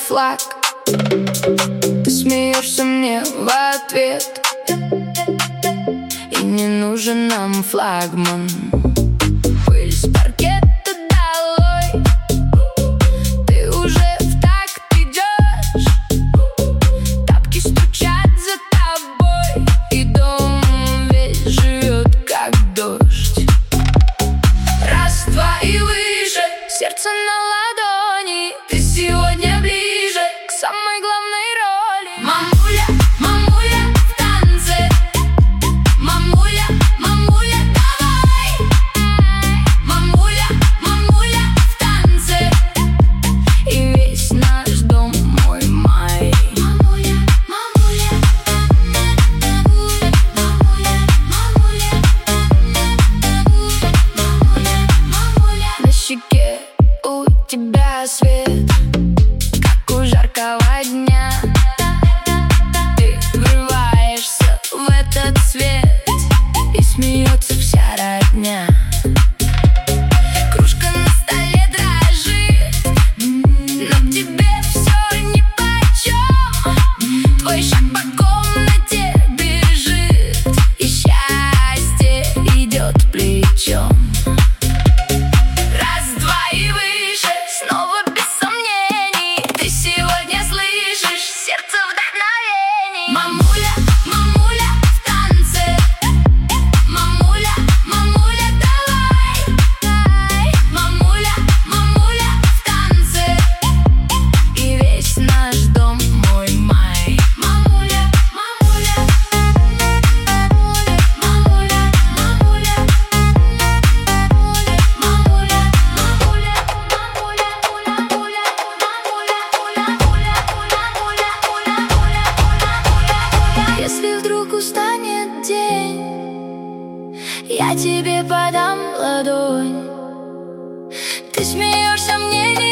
флаг. Ты смеешься мне в ответ, и не нужен нам флагман. Пыль с паркета долой, ты уже в такт идешь. Тапки стучат за тобой, и дом весь живет как дождь. Раз, два и выше, сердце на ладони. Ты сегодня ближе к самой главной роли. Мамуля, мамуля, в танце. Мамуля, мамуля, давай. Мамуля, мамуля, в танце. И весь наш дом мой май. Мамуля, мамуля, мамуля, мамуля, мамуля. На щеке у тебя свет, как у жаркого дня. Ты врываешься в этот свет, и смеется вся родня. Кружка на столе дрожит, но тебе все нипочем. Твой шаг по комнате бежит, и счастье идет плечом. Раз, два и выше, снова без сомнений. Ты сегодня слышишь сердце вдохновений. Мамуля, мамуля, в танце. Мамуля, мамуля, давай. Мамуля, мамуля, в танце. И весь наш дом мой май. Мамуля, мамуля, мамуля, мамуля, мамуля, мамуля, мамуля. Если вдруг устанет день, я тебе подам ладонь. Ты смеешься, мне не